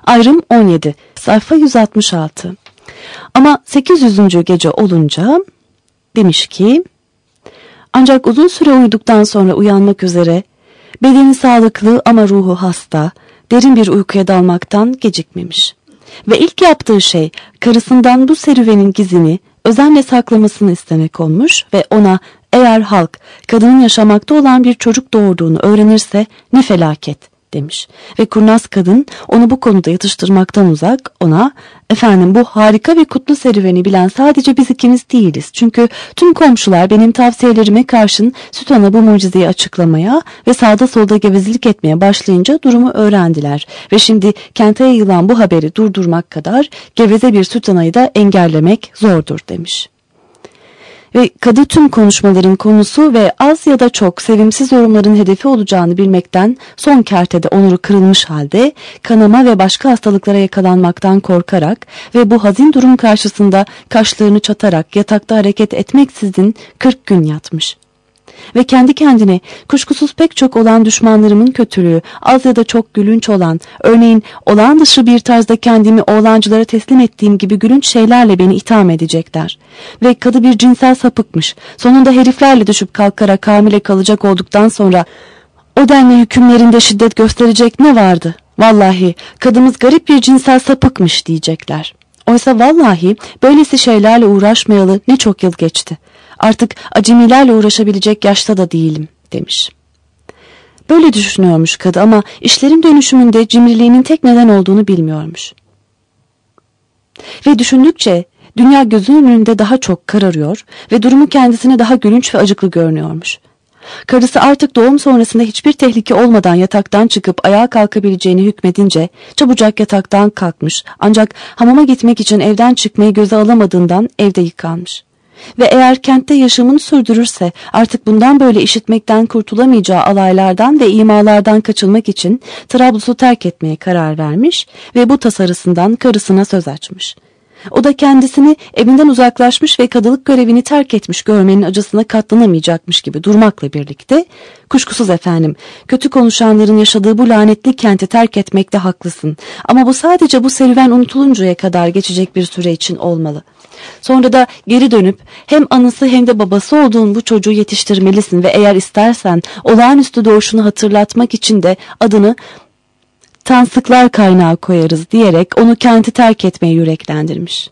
Ayrım 17, sayfa 166. Ama 800. gece olunca demiş ki, ancak uzun süre uyuduktan sonra uyanmak üzere, bedeni sağlıklı ama ruhu hasta, derin bir uykuya dalmaktan gecikmemiş. Ve ilk yaptığı şey karısından bu serüvenin gizini özenle saklamasını istemek olmuş ve ona eğer halk kadının yaşamakta olan bir çocuk doğurduğunu öğrenirse ne felaket demiş. Ve kurnaz kadın onu bu konuda yatıştırmaktan uzak ona efendim bu harika ve kutlu serüveni bilen sadece biz ikimiz değiliz. Çünkü tüm komşular benim tavsiyelerime karşın süt ana bu mucizeyi açıklamaya ve sağda solda gevezelik etmeye başlayınca durumu öğrendiler. Ve şimdi kente yayılan bu haberi durdurmak kadar geveze bir süt anayı da engellemek zordur demiş. Ve kadı tüm konuşmaların konusu ve az ya da çok sevimsiz yorumların hedefi olacağını bilmekten son kertede onuru kırılmış halde kanama ve başka hastalıklara yakalanmaktan korkarak ve bu hazin durum karşısında kaşlarını çatarak yatakta hareket etmeksizin 40 gün yatmış. Ve kendi kendine kuşkusuz pek çok olan düşmanlarımın kötülüğü az ya da çok gülünç olan, örneğin olağan dışı bir tarzda kendimi oğlancılara teslim ettiğim gibi gülünç şeylerle beni itham edecekler. Ve kadı bir cinsel sapıkmış. Sonunda heriflerle düşüp kalkarak hamile kalacak olduktan sonra o denli hükümlerinde şiddet gösterecek ne vardı? Vallahi kadımız garip bir cinsel sapıkmış diyecekler. Oysa vallahi böylesi şeylerle uğraşmayalı ne çok yıl geçti. Artık acemilerle uğraşabilecek yaşta da değilim demiş. Böyle düşünüyormuş kadı ama işlerin dönüşümünde cimriliğinin tek neden olduğunu bilmiyormuş. Ve düşündükçe dünya gözünün önünde daha çok kararıyor ve durumu kendisine daha gülünç ve acıklı görünüyormuş. Karısı artık doğum sonrasında hiçbir tehlike olmadan yataktan çıkıp ayağa kalkabileceğini hükmedince çabucak yataktan kalkmış ancak hamama gitmek için evden çıkmayı göze alamadığından evde yıkanmış. Ve eğer kentte yaşamını sürdürürse artık bundan böyle işitmekten kurtulamayacağı alaylardan ve imalardan kaçılmak için Trablus'u terk etmeye karar vermiş ve bu tasarısından karısına söz açmış. O da kendisini evinden uzaklaşmış ve kadılık görevini terk etmiş görmenin acısına katlanamayacakmış gibi durmakla birlikte, kuşkusuz efendim, kötü konuşanların yaşadığı bu lanetli kenti terk etmekte haklısın ama bu sadece bu serüven unutuluncaya kadar geçecek bir süre için olmalı. Sonra da geri dönüp hem anası hem de babası olduğun bu çocuğu yetiştirmelisin ve eğer istersen olağanüstü doğuşunu hatırlatmak için de adını Tansıklar Kaynağı koyarız diyerek onu kenti terk etmeye yüreklendirmiş.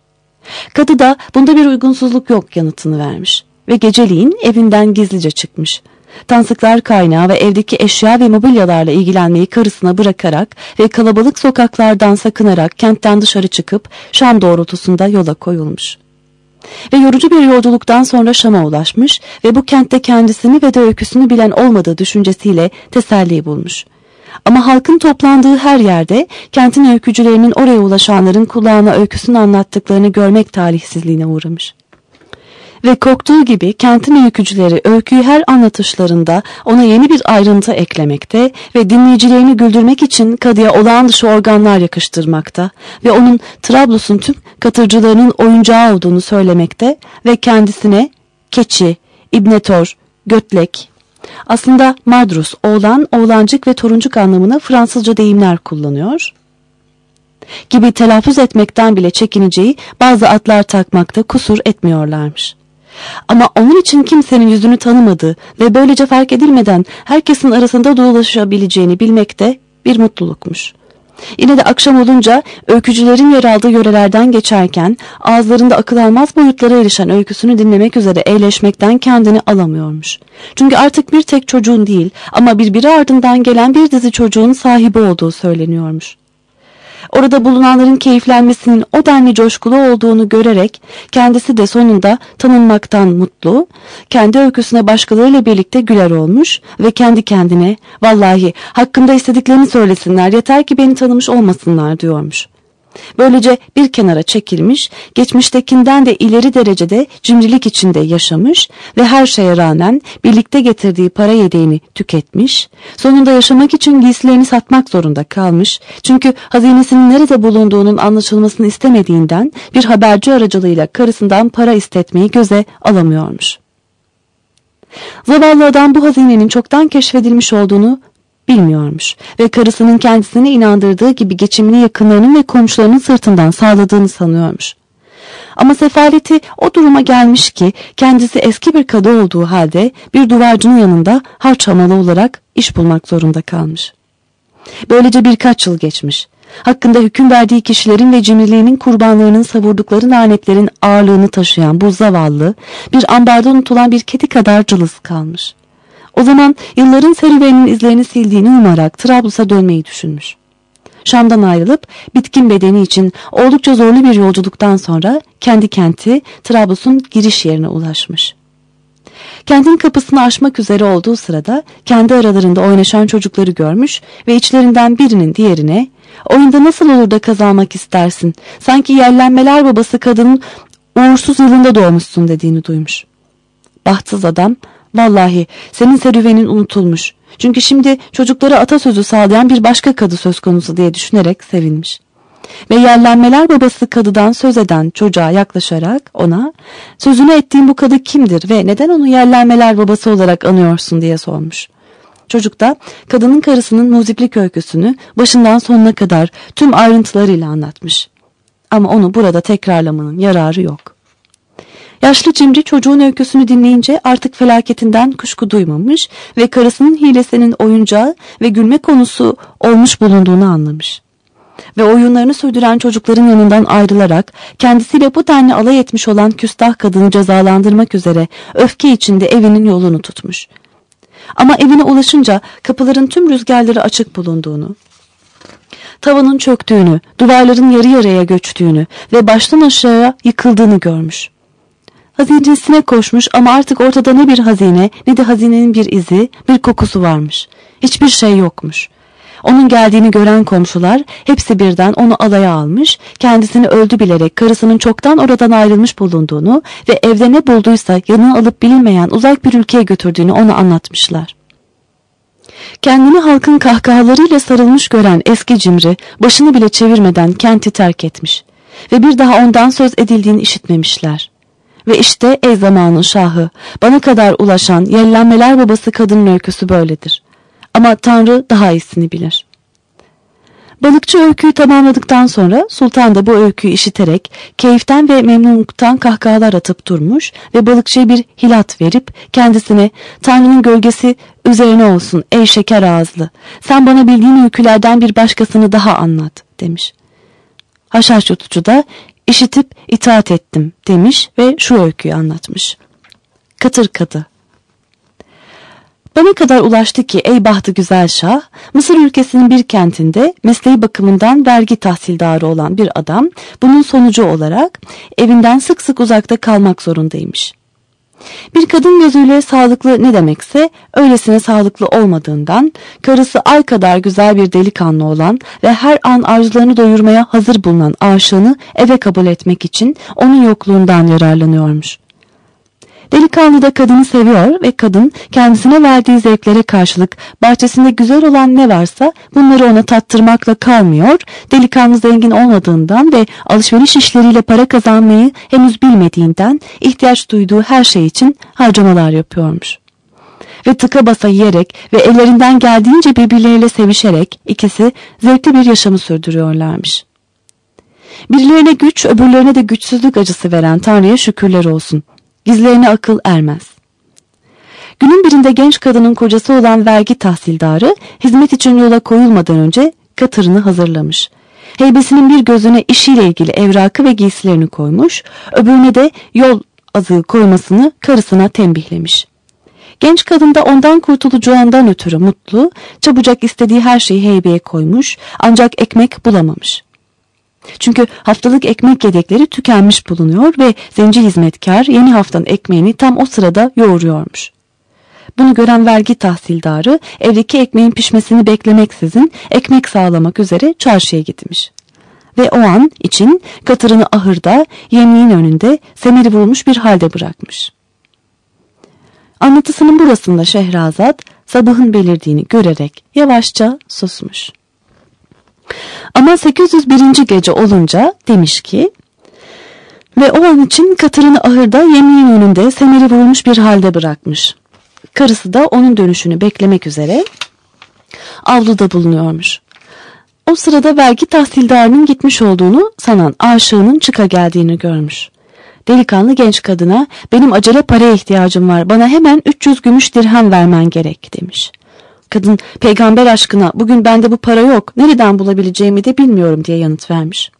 Kadı da bunda bir uygunsuzluk yok yanıtını vermiş ve geceliğin evinden gizlice çıkmış. Tansıklar Kaynağı ve evdeki eşya ve mobilyalarla ilgilenmeyi karısına bırakarak ve kalabalık sokaklardan sakınarak kentten dışarı çıkıp Şam doğrultusunda yola koyulmuş. Ve yorucu bir yolculuktan sonra Şam'a ulaşmış ve bu kentte kendisini ve de öyküsünü bilen olmadığı düşüncesiyle teselli bulmuş. Ama halkın toplandığı her yerde kentin öykücülerinin oraya ulaşanların kulağına öyküsünü anlattıklarını görmek talihsizliğine uğramış. Ve korktuğu gibi kentin öykücüleri öyküyü her anlatışlarında ona yeni bir ayrıntı eklemekte ve dinleyicilerini güldürmek için kadıya olağan dışı organlar yakıştırmakta ve onun Trablus'un tüm katırcılarının oyuncağı olduğunu söylemekte ve kendisine keçi, ibnetor, götlek, aslında madrus, oğlan, oğlancık ve toruncuk anlamına Fransızca deyimler kullanıyor gibi telaffuz etmekten bile çekineceği bazı adlar takmakta kusur etmiyorlarmış. Ama onun için kimsenin yüzünü tanımadığı ve böylece fark edilmeden herkesin arasında dolaşabileceğini bilmek de bir mutlulukmuş. Yine de akşam olunca öykücülerin yer aldığı yörelerden geçerken ağızlarında akıl almaz boyutlara erişen öyküsünü dinlemek üzere eğleşmekten kendini alamıyormuş. Çünkü artık bir tek çocuğun değil ama birbiri ardından gelen bir dizi çocuğun sahibi olduğu söyleniyormuş. Orada bulunanların keyiflenmesinin o denli coşkulu olduğunu görerek kendisi de sonunda tanınmaktan mutlu, kendi öyküsüne başkalarıyla birlikte güler olmuş ve kendi kendine vallahi hakkımda istediklerini söylesinler yeter ki beni tanımış olmasınlar diyormuş. Böylece bir kenara çekilmiş, geçmiştekinden de ileri derecede cimrilik içinde yaşamış ve her şeye rağmen birlikte getirdiği para yedeğini tüketmiş, sonunda yaşamak için giysilerini satmak zorunda kalmış çünkü hazinesinin nerede bulunduğunun anlaşılmasını istemediğinden bir haberci aracılığıyla karısından para istetmeyi göze alamıyormuş. Zavallı adam bu hazinenin çoktan keşfedilmiş olduğunu bilmiyormuş ve karısının kendisini inandırdığı gibi geçimini yakınlarının ve komşularının sırtından sağladığını sanıyormuş. Ama sefaleti o duruma gelmiş ki kendisi eski bir kadı olduğu halde bir duvarcının yanında harç hamalı olarak iş bulmak zorunda kalmış. Böylece birkaç yıl geçmiş. Hakkında hüküm verdiği kişilerin ve cimriliğinin kurbanlarının savurdukları lanetlerin ağırlığını taşıyan bu zavallı, bir ambarda unutulan bir kedi kadar cılız kalmış. O zaman yılların serüveninin izlerini sildiğini umarak Trablus'a dönmeyi düşünmüş. Şam'dan ayrılıp bitkin bedeni için oldukça zorlu bir yolculuktan sonra kendi kenti Trablus'un giriş yerine ulaşmış. Kentin kapısını aşmak üzere olduğu sırada kendi aralarında oynaşan çocukları görmüş ve içlerinden birinin diğerine "Oyunda nasıl olur da kazanmak istersin? Sanki yerlenmeler babası kadının uğursuz yılında doğmuşsun" dediğini duymuş. Bahtsız adam, "Vallahi senin serüvenin unutulmuş. Çünkü şimdi çocuklara atasözü sağlayan bir başka kadı söz konusu" diye düşünerek sevinmiş. Ve yerlenmeler babası kadıdan söz eden çocuğa yaklaşarak ona "Sözünü ettiğin bu kadı kimdir ve neden onu yerlenmeler babası olarak anıyorsun?" diye sormuş. Çocuk da kadının karısının muziplik öyküsünü başından sonuna kadar tüm ayrıntılarıyla anlatmış. Ama onu burada tekrarlamanın yararı yok. Yaşlı cimri çocuğun öyküsünü dinleyince artık felaketinden kuşku duymamış ve karısının hilesinin oyuncağı ve gülme konusu olmuş bulunduğunu anlamış. Ve oyunlarını sürdüren çocukların yanından ayrılarak kendisiyle bu denli alay etmiş olan küstah kadını cezalandırmak üzere öfke içinde evinin yolunu tutmuş. Ama evine ulaşınca kapıların tüm rüzgarları açık bulunduğunu, tavanın çöktüğünü, duvarların yarı yarıya göçtüğünü ve baştan aşağıya yıkıldığını görmüş. Hazinesine koşmuş ama artık ortada ne bir hazine ne de hazinenin bir izi, bir kokusu varmış. Hiçbir şey yokmuş. Onun geldiğini gören komşular hepsi birden onu alaya almış, kendisini öldü bilerek karısının çoktan oradan ayrılmış bulunduğunu ve evde ne bulduysa yanına alıp bilinmeyen uzak bir ülkeye götürdüğünü ona anlatmışlar. Kendini halkın kahkahalarıyla sarılmış gören eski cimri başını bile çevirmeden kenti terk etmiş ve bir daha ondan söz edildiğini işitmemişler. Ve işte ey zamanın şahı, bana kadar ulaşan yerlenmeler babası kadının öyküsü böyledir. Ama Tanrı daha iyisini bilir. Balıkçı öyküyü tamamladıktan sonra sultan da bu öyküyü işiterek keyiften ve memnunluktan kahkahalar atıp durmuş ve balıkçıya bir hilat verip kendisine "Tanrı'nın gölgesi üzerine olsun ey şeker ağızlı, sen bana bildiğin öykülerden bir başkasını daha anlat" demiş. Haşhaş yutucu da "İşitip itaat ettim" demiş ve şu öyküyü anlatmış. Katır Kadı. Bana kadar ulaştı ki ey bahtı güzel şah, Mısır ülkesinin bir kentinde mesleği bakımından vergi tahsildarı olan bir adam bunun sonucu olarak evinden sık sık uzakta kalmak zorundaymış. Bir kadın gözüyle sağlıklı ne demekse öylesine sağlıklı olmadığından karısı ay kadar güzel bir delikanlı olan ve her an arzularını doyurmaya hazır bulunan aşığını eve kabul etmek için onun yokluğundan yararlanıyormuş. Delikanlı da kadını seviyor ve kadın kendisine verdiği zevklere karşılık bahçesinde güzel olan ne varsa bunları ona tattırmakla kalmıyor, delikanlı zengin olmadığından ve alışveriş işleriyle para kazanmayı henüz bilmediğinden ihtiyaç duyduğu her şey için harcamalar yapıyormuş. Ve tıka basa yiyerek ve ellerinden geldiğince birbirleriyle sevişerek ikisi zevkli bir yaşamı sürdürüyorlarmış. Birilerine güç, öbürlerine de güçsüzlük acısı veren Tanrı'ya şükürler olsun. Gizlerine akıl ermez. Günün birinde genç kadının kocası olan vergi tahsildarı hizmet için yola koyulmadan önce katırını hazırlamış. Heybesinin bir gözüne işiyle ilgili evrakı ve giysilerini koymuş, öbürüne de yol azığı koymasını karısına tembihlemiş. Genç kadın da ondan kurtulacağından ötürü mutlu, çabucak istediği her şeyi heybeye koymuş ancak ekmek bulamamış. Çünkü haftalık ekmek yedekleri tükenmiş bulunuyor ve zenci hizmetkar yeni haftanın ekmeğini tam o sırada yoğuruyormuş. Bunu gören vergi tahsildarı evdeki ekmeğin pişmesini beklemeksizin ekmek sağlamak üzere çarşıya gitmiş. Ve o an için katırını ahırda yemliğin önünde semeri vurmuş bir halde bırakmış. Anlatısının burasında Şehrazat sabahın belirdiğini görerek yavaşça susmuş. Ama 801. gece olunca demiş ki ve o an için katırını ahırda yemliğin önünde semeri vurmuş bir halde bırakmış. Karısı da onun dönüşünü beklemek üzere avluda bulunuyormuş. O sırada vergi tahsildarının gitmiş olduğunu sanan aşığının çıka geldiğini görmüş. Delikanlı genç kadına benim acele paraya ihtiyacım var, bana hemen 300 gümüş dirhem vermen gerek demiş. Kadın peygamber aşkına bugün bende bu para yok, nereden bulabileceğimi de bilmiyorum diye yanıt vermiş.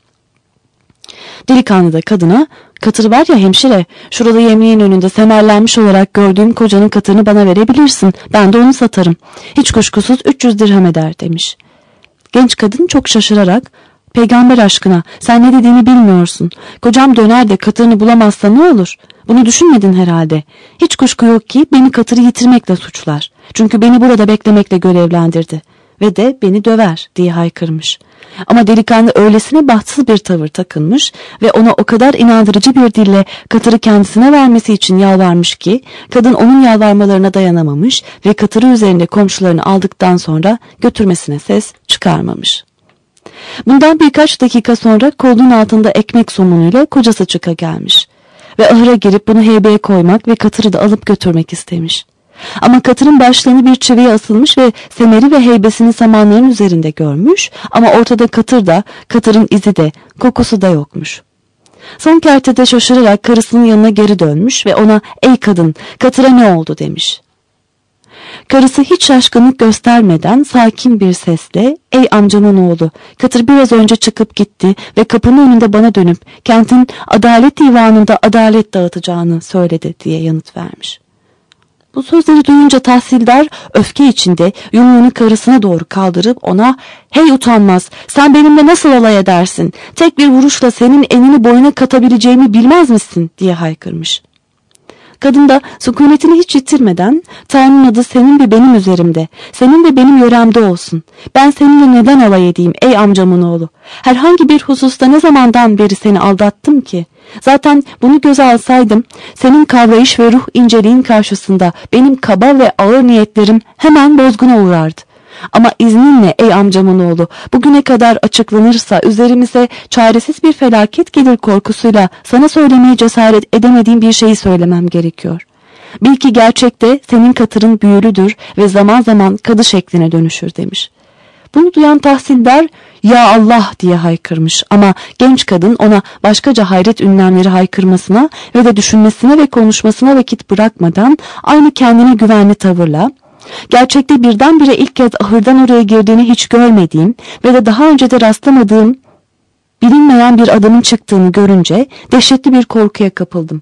Delikanlı da kadına katır var ya hemşire, şurada yemeğin önünde semerlenmiş olarak gördüğüm kocanın katırını bana verebilirsin, ben de onu satarım, hiç kuşkusuz 300 dirhem eder demiş. Genç kadın çok şaşırarak peygamber aşkına sen ne dediğini bilmiyorsun, kocam döner de katırını bulamazsa ne olur, bunu düşünmedin herhalde, hiç kuşku yok ki beni katırı yitirmekle suçlar, çünkü beni burada beklemekle görevlendirdi ve de beni döver diye haykırmış. Ama delikanlı öylesine bahtsız bir tavır takınmış ve ona o kadar inandırıcı bir dille katırı kendisine vermesi için yalvarmış ki kadın onun yalvarmalarına dayanamamış ve katırı üzerinde komşularını aldıktan sonra götürmesine ses çıkarmamış. Bundan birkaç dakika sonra kolunun altında ekmek somunuyla kocası çıka gelmiş ve ahıra girip bunu heybeye koymak ve katırı da alıp götürmek istemiş. Ama katırın başlarını bir çiviye asılmış ve semeri ve heybesini samanların üzerinde görmüş ama ortada katır da, katırın izi de, kokusu da yokmuş. Son kertede şaşırarak karısının yanına geri dönmüş ve ona ''Ey kadın, katıra ne oldu?'' demiş. Karısı hiç şaşkınlık göstermeden sakin bir sesle ''Ey amcamın oğlu, katır biraz önce çıkıp gitti ve kapının önünde bana dönüp kentin adalet divanında adalet dağıtacağını söyledi'' diye yanıt vermiş. Bu sözleri duyunca tahsildar öfke içinde yumruğunu karısına doğru kaldırıp ona ''Hey utanmaz, sen benimle nasıl alay edersin? Tek bir vuruşla senin enini boyuna katabileceğimi bilmez misin?'' diye haykırmış. Kadın da sükunetini hiç yitirmeden ''Tanrı'nın adı senin ve benim üzerimde, senin ve benim yöremde olsun. Ben seninle neden alay edeyim ey amcamın oğlu? Herhangi bir hususta ne zamandan beri seni aldattım ki? Zaten bunu göze alsaydım senin kavrayış ve ruh inceliğin karşısında benim kaba ve ağır niyetlerim hemen bozguna uğrardı. Ama izninle ey amcamın oğlu, bugüne kadar açıklanırsa üzerimize çaresiz bir felaket gelir korkusuyla sana söylemeye cesaret edemediğim bir şeyi söylemem gerekiyor. Bil ki gerçekte senin katırın büyülüdür ve zaman zaman kadı şekline dönüşür demiş. Bunu duyan tahsildar ''Ya Allah'' diye haykırmış ama genç kadın ona başkaca hayret ünlemleri haykırmasına ve de düşünmesine ve konuşmasına vakit bırakmadan aynı kendine güvenli tavırla gerçekte birdenbire ilk kez ahırdan oraya girdiğini hiç görmediğim ve de daha önce de rastlamadığım bilinmeyen bir adamın çıktığını görünce dehşetli bir korkuya kapıldım.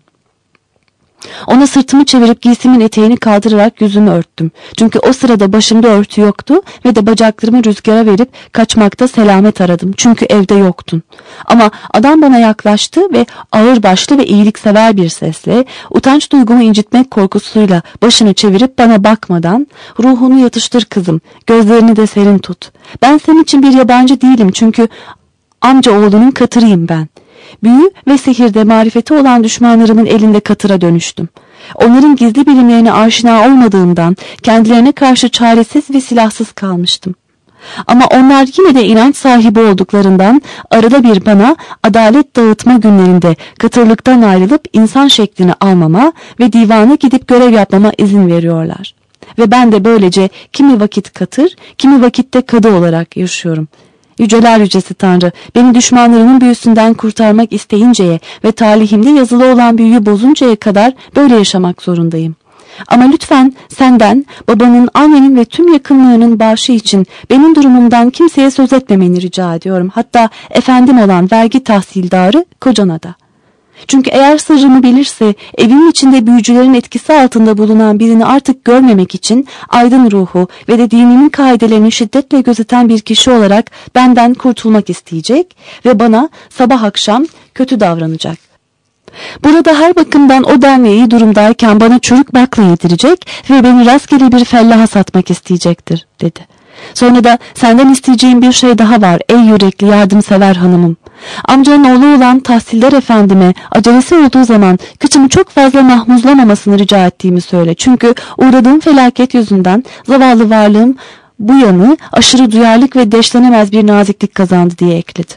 Ona sırtımı çevirip giysimin eteğini kaldırarak yüzümü örttüm. Çünkü o sırada başımda örtü yoktu ve de bacaklarımı rüzgara verip kaçmakta selamet aradım. Çünkü evde yoktun. Ama adam bana yaklaştı ve ağırbaşlı ve iyiliksever bir sesle utanç duygumu incitmek korkusuyla başını çevirip bana bakmadan ''Ruhunu yatıştır kızım, gözlerini de serin tut. Ben senin için bir yabancı değilim çünkü amca oğlunun katırıyım ben. Büyü ve sihirde marifeti olan düşmanlarımın elinde katıra dönüştüm. Onların gizli bilimlerine aşina olmadığımdan kendilerine karşı çaresiz ve silahsız kalmıştım. Ama onlar yine de inanç sahibi olduklarından arada bir bana adalet dağıtma günlerinde katırlıktan ayrılıp insan şeklini almama ve divana gidip görev yapmama izin veriyorlar. Ve ben de böylece kimi vakit katır, kimi vakitte kadı olarak yaşıyorum. Yüceler yücesi Tanrı, beni düşmanlarımın büyüsünden kurtarmak isteyinceye ve talihimde yazılı olan büyüyü bozuncaya kadar böyle yaşamak zorundayım. Ama lütfen senden, babanın, annenin ve tüm yakınlarının bağışı için benim durumumdan kimseye söz etmemeni rica ediyorum. Hatta efendim olan vergi tahsildarı kocana da. Çünkü eğer sırrımı bilirse evimin içinde büyücülerin etkisi altında bulunan birini artık görmemek için aydın ruhu ve de dinimin kaidelerini şiddetle gözeten bir kişi olarak benden kurtulmak isteyecek ve bana sabah akşam kötü davranacak. Burada her bakımdan o denli iyi durumdayken bana çürük bakla yedirecek ve beni rastgele bir fellaha satmak isteyecektir dedi. Sonra da senden isteyeceğim bir şey daha var ey yürekli yardımsever hanımım. Amcanın oğlu olan tahsildar efendime acelesi olduğu zaman kıçımı çok fazla mahmuzlamamasını rica ettiğimi söyle. Çünkü uğradığım felaket yüzünden zavallı varlığım bu yanı aşırı duyarlılık ve deşlenemez bir naziklik kazandı diye ekledi.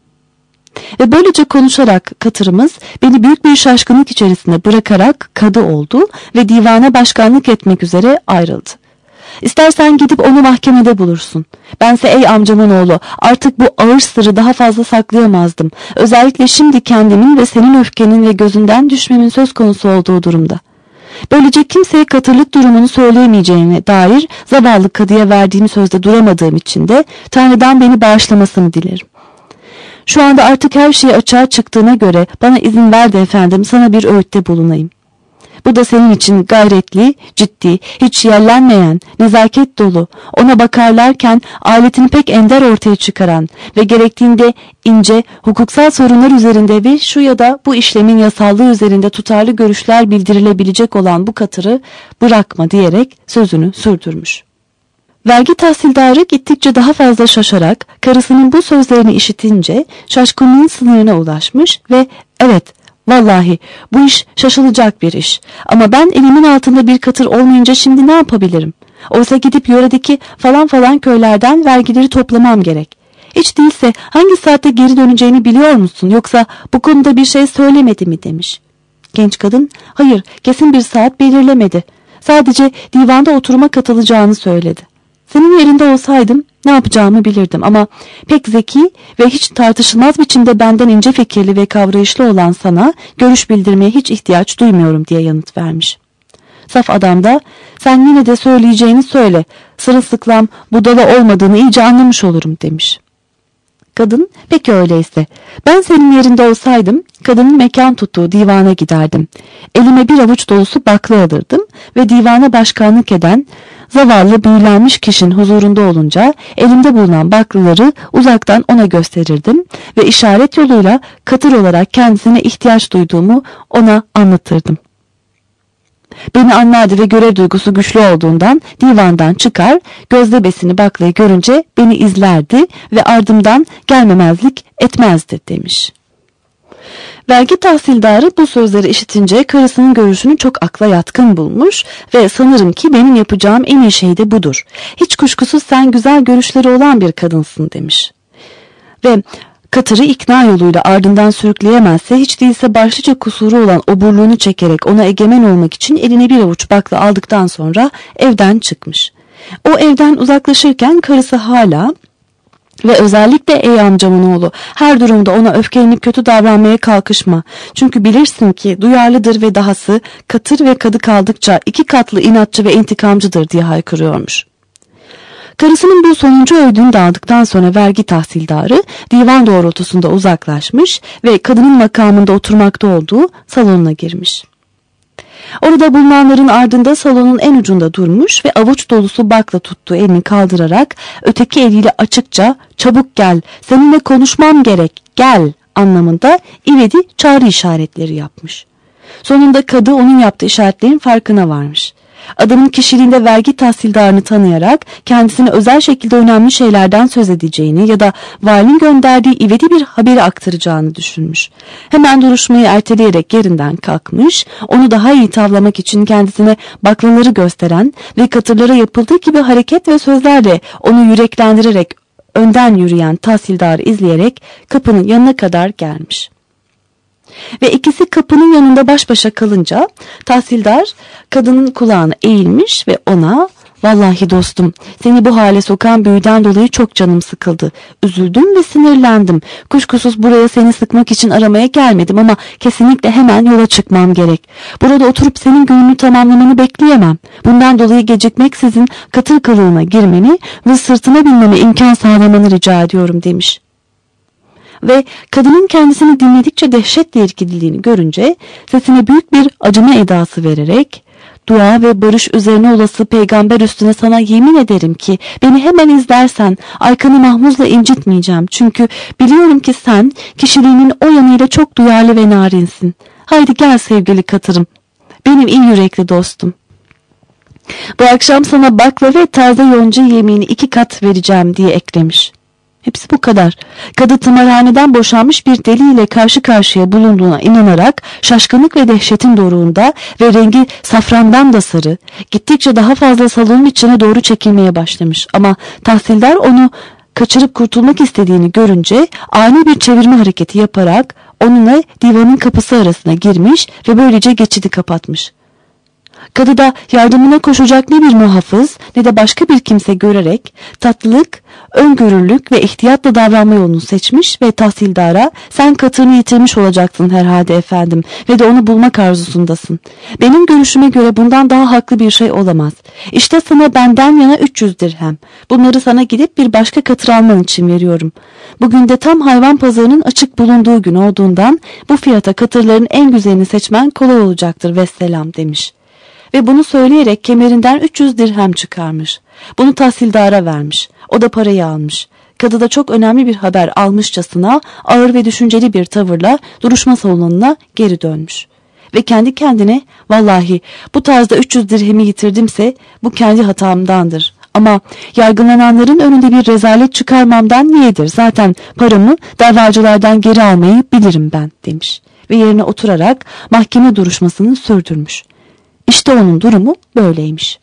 Ve böylece konuşarak katırımız beni büyük bir şaşkınlık içerisinde bırakarak kadı oldu ve divana başkanlık etmek üzere ayrıldı. İstersen gidip onu mahkemede bulursun. Bense ey amcamın oğlu artık bu ağır sırrı daha fazla saklayamazdım. Özellikle şimdi kendimin ve senin öfkenin ve gözünden düşmemin söz konusu olduğu durumda. Böylece kimseye katırlık durumunu söyleyemeyeceğine dair zavallı kadıya verdiğim sözde duramadığım için de Tanrı'dan beni bağışlamasını dilerim. Şu anda artık her şey açığa çıktığına göre bana izin ver de efendim sana bir öğütte bulunayım. Bu da senin için gayretli, ciddi, hiç yerlenmeyen, nezaket dolu, ona bakarlarken aletini pek ender ortaya çıkaran ve gerektiğinde ince, hukuksal sorunlar üzerinde ve şu ya da bu işlemin yasallığı üzerinde tutarlı görüşler bildirilebilecek olan bu katırı bırakma diyerek sözünü sürdürmüş. Vergi tahsildarı gittikçe daha fazla şaşarak karısının bu sözlerini işitince şaşkınlığın sınırına ulaşmış ve evet vallahi bu iş şaşılacak bir iş ama ben elimin altında bir katır olmayınca şimdi ne yapabilirim? Oysa gidip yöredeki falan köylerden vergileri toplamam gerek. Hiç değilse hangi saatte geri döneceğini biliyor musun yoksa bu konuda bir şey söylemedi mi demiş. Genç kadın hayır kesin bir saat belirlemedi. Sadece divanda oturuma katılacağını söyledi. Senin yerinde olsaydım ne yapacağımı bilirdim ama pek zeki ve hiç tartışılmaz biçimde benden ince fikirli ve kavrayışlı olan sana görüş bildirmeye hiç ihtiyaç duymuyorum diye yanıt vermiş. Saf adam da sen yine de söyleyeceğini söyle, sırılsıklam budala olmadığını iyice anlamış olurum demiş. Kadın peki öyleyse ben senin yerinde olsaydım kadının mekan tuttuğu divana giderdim. Elime bir avuç dolusu bakla alırdım ve divana başkanlık eden zavallı büyülenmiş kişinin huzurunda olunca elimde bulunan baklaları uzaktan ona gösterirdim ve işaret yoluyla katır olarak kendisine ihtiyaç duyduğumu ona anlatırdım. Beni anlardı ve görev duygusu güçlü olduğundan divandan çıkar, gözlebesini baklayı görünce beni izlerdi ve ardımdan gelmemezlik etmezdi demiş. Vergi tahsildarı bu sözleri işitince karısının görüşünü çok akla yatkın bulmuş ve sanırım ki benim yapacağım en iyi şey de budur. Hiç kuşkusuz sen güzel görüşleri olan bir kadınsın demiş. Ve katırı ikna yoluyla ardından sürükleyemezse hiç değilse başlıca kusuru olan oburluğunu çekerek ona egemen olmak için eline bir avuç bakla aldıktan sonra evden çıkmış. O evden uzaklaşırken karısı hala ve özellikle ey amcamın oğlu her durumda ona öfkelenip kötü davranmaya kalkışma. Çünkü bilirsin ki duyarlıdır ve dahası katır ve kadı kaldıkça 2 katlı inatçı ve intikamcıdır diye haykırıyormuş. Karısının bu sonuncu öğüdünü de aldıktan sonra vergi tahsildarı divan doğrultusunda uzaklaşmış ve kadının makamında oturmakta olduğu salonuna girmiş. Orada bulunanların ardında salonun en ucunda durmuş ve avuç dolusu bakla tuttuğu elini kaldırarak öteki eliyle açıkça çabuk gel seninle konuşmam gerek gel anlamında ivedi çağrı işaretleri yapmış. Sonunda kadı onun yaptığı işaretlerin farkına varmış. Adamın kişiliğinde vergi tahsildarını tanıyarak kendisine özel şekilde önemli şeylerden söz edeceğini ya da valinin gönderdiği ivedi bir haberi aktaracağını düşünmüş. Hemen duruşmayı erteleyerek yerinden kalkmış, onu daha iyi tavlamak için kendisine baklaları gösteren ve katırlara yapıldığı gibi hareket ve sözlerle onu yüreklendirerek önden yürüyen tahsildarı izleyerek kapının yanına kadar gelmiş. Ve ikisi kapının yanında baş başa kalınca tahsildar kadının kulağına eğilmiş ve ona vallahi dostum seni bu hale sokan büyüden dolayı çok canım sıkıldı. Üzüldüm ve sinirlendim. Kuşkusuz buraya seni sıkmak için aramaya gelmedim ama kesinlikle hemen yola çıkmam gerek. Burada oturup senin gününü tamamlamanı bekleyemem. Bundan dolayı gecikmeksizin katır kılığına girmeni ve sırtına binmeme imkan sağlamanı rica ediyorum demiş. Ve kadının kendisini dinledikçe dehşetle irkildiğini görünce sesine büyük bir acıma edası vererek dua ve barış üzerine olası peygamber üstüne sana yemin ederim ki beni hemen izlersen arkanı mahmuzla incitmeyeceğim. Çünkü biliyorum ki sen kişiliğinin o yanıyla çok duyarlı ve narinsin. Haydi gel sevgili katırım, benim iyi yürekli dostum. Bu akşam sana bakla ve taze yonca yemeğini 2 kat vereceğim diye eklemiş. Hepsi bu kadar. Kadı tımarhaneden boşanmış bir deliyle karşı karşıya bulunduğuna inanarak şaşkınlık ve dehşetin doruğunda ve rengi safrandan da sarı, gittikçe daha fazla salonun içine doğru çekilmeye başlamış. Ama tahsildar onu kaçırıp kurtulmak istediğini görünce ani bir çevirme hareketi yaparak onunla divanın kapısı arasına girmiş ve böylece geçidi kapatmış. Kadı da yardımına koşacak ne bir muhafız ne de başka bir kimse görerek tatlılık, öngörülük ve ihtiyatla davranma yolunu seçmiş ve tahsildara "Sen katırını yitirmiş olacaksın herhalde efendim ve de onu bulmak arzusundasın. Benim görüşüme göre bundan daha haklı bir şey olamaz. İşte sana benden yana 300 dirhem. Bunları sana gidip bir başka katır alman için veriyorum. Bugün de tam hayvan pazarının açık bulunduğu gün olduğundan bu fiyata katırların en güzelini seçmen kolay olacaktır vesselam" demiş. Ve bunu söyleyerek kemerinden 300 dirhem çıkarmış. Bunu tahsildara vermiş. O da parayı almış. Kadı da çok önemli bir haber almışçasına ağır ve düşünceli bir tavırla duruşma salonuna geri dönmüş. Ve kendi kendine "Vallahi bu tarzda 300 dirhemi yitirdimse bu kendi hatamdandır. Ama yargılananların önünde bir rezalet çıkarmamdan niyedir? Zaten paramı davacılardan geri almayı bilirim ben" demiş. Ve yerine oturarak mahkeme duruşmasını sürdürmüş. İşte onun durumu böyleymiş.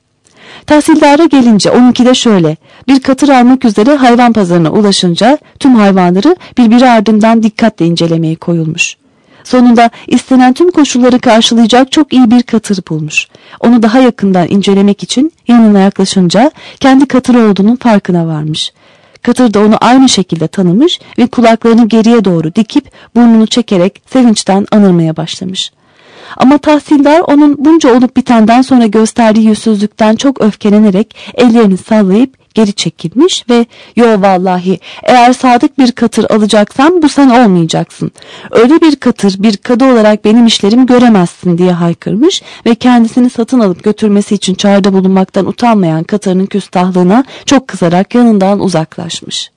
Tahsildara gelince onunki de şöyle: bir katır almak üzere hayvan pazarına ulaşınca tüm hayvanları birbiri ardından dikkatle incelemeye koyulmuş. Sonunda istenen tüm koşulları karşılayacak çok iyi bir katır bulmuş. Onu daha yakından incelemek için yanına yaklaşınca kendi katırı olduğunun farkına varmış. Katır da onu aynı şekilde tanımış ve kulaklarını geriye doğru dikip burnunu çekerek sevinçten anırmaya başlamış. Ama tahsildar onun bunca olup bitenden sonra gösterdiği yüzsüzlükten çok öfkelenerek ellerini sallayıp geri çekilmiş ve "Yo vallahi eğer sadık bir katır alacaksam bu sen olmayacaksın. Öyle bir katır bir kadı olarak benim işlerimi göremezsin" diye haykırmış ve kendisini satın alıp götürmesi için çağrıda bulunmaktan utanmayan katırın küstahlığına çok kızarak yanından uzaklaşmış.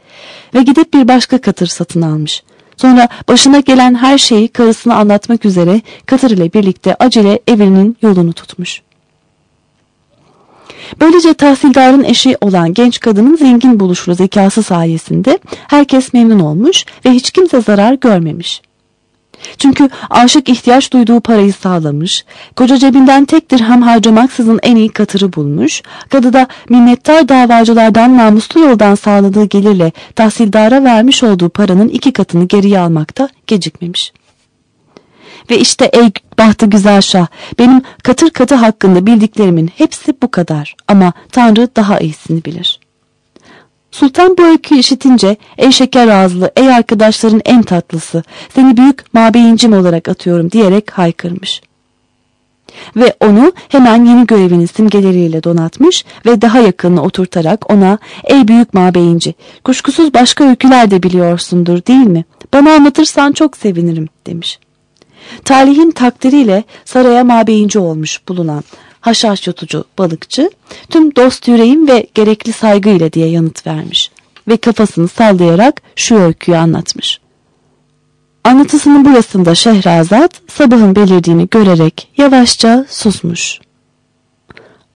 Ve gidip bir başka katır satın almış. Sonra başına gelen her şeyi karısına anlatmak üzere katır ile birlikte acele evinin yolunu tutmuş. Böylece tahsildarın eşi olan genç kadının zengin buluşlu zekası sayesinde herkes memnun olmuş ve hiç kimse zarar görmemiş. Çünkü aşık ihtiyaç duyduğu parayı sağlamış, koca cebinden tek dirhem harcamaksızın en iyi katırı bulmuş, kadı da minnettar davacılardan namuslu yoldan sağladığı gelirle tahsildara vermiş olduğu paranın 2 katını geriye almakta gecikmemiş. Ve işte ey bahtı güzel şah, benim katır katı hakkında bildiklerimin hepsi bu kadar ama Tanrı daha iyisini bilir. Sultan bu öyküyü işitince "Ey şeker ağızlı, ey arkadaşların en tatlısı, seni büyük mabeyincim olarak atıyorum" diyerek haykırmış. Ve onu hemen yeni görevinin simgeleriyle donatmış ve daha yakınına oturtarak ona "Ey büyük mabeyinci, kuşkusuz başka öyküler de biliyorsundur değil mi? Bana anlatırsan çok sevinirim" demiş. Talihin takdiriyle saraya mabeyinci olmuş bulunan haşhaş yutucu balıkçı tüm dost yüreğim ve gerekli saygıyla diye yanıt vermiş ve kafasını sallayarak şu öyküyü anlatmış. Anlatısının burasında Şehrazat sabahın belirdiğini görerek yavaşça susmuş.